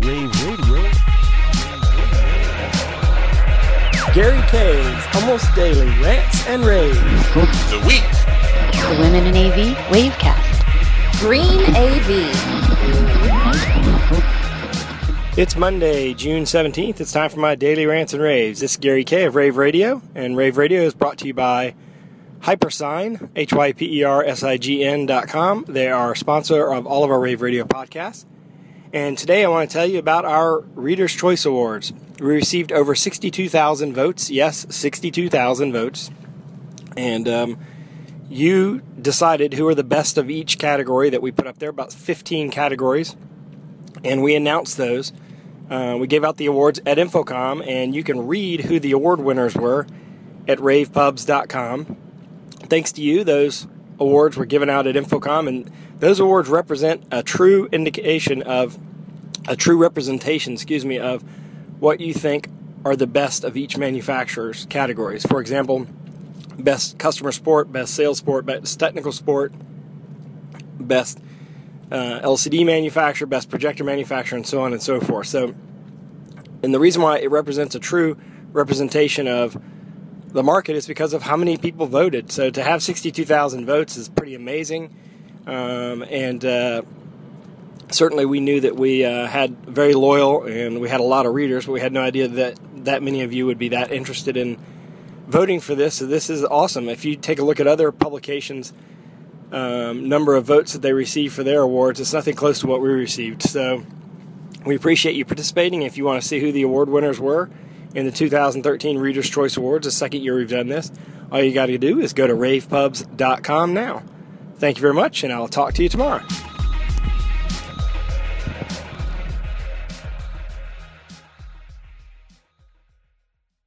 Rave Radio. Gary K's Almost Daily Rants and Raves. The Week. The Women in AV Wavecast. Green AV. It's Monday, June 17th. It's time for my Daily Rants and Raves. This is Gary K of Rave Radio, and Rave Radio is brought to you by Hypersign, HYPERSIGN.com. They are a sponsor of all of our Rave Radio podcasts. And today I want to tell you about our Reader's Choice Awards. We received over 62,000 votes. Yes, 62,000 votes. And you decided who are the best of each category that we put up there, about 15 categories. And we announced those. We gave out the awards at Infocom, and you can read who the award winners were at ravepubs.com. Thanks to you, those awards were given out at Infocom, and those awards represent a true representation, of what you think are the best of each manufacturer's categories. For example, best customer support, best sales support, best technical support, best LCD manufacturer, best projector manufacturer, and so on and so forth. So, and the reason why it represents a true representation of the market is because of how many people voted. So to have 62,000 votes is pretty amazing. Certainly we knew that we had very loyal and we had a lot of readers, but we had no idea that many of you would be that interested in voting for this. So this is awesome. If you take a look at other publications' number of votes that they receive for their awards, it's nothing close to what we received. So we appreciate you participating. If you want to see who the award winners were in the 2013 Reader's Choice Awards, the second year we've done this, all you got to do is go to ravepubs.com now. Thank you very much, and I'll talk to you tomorrow.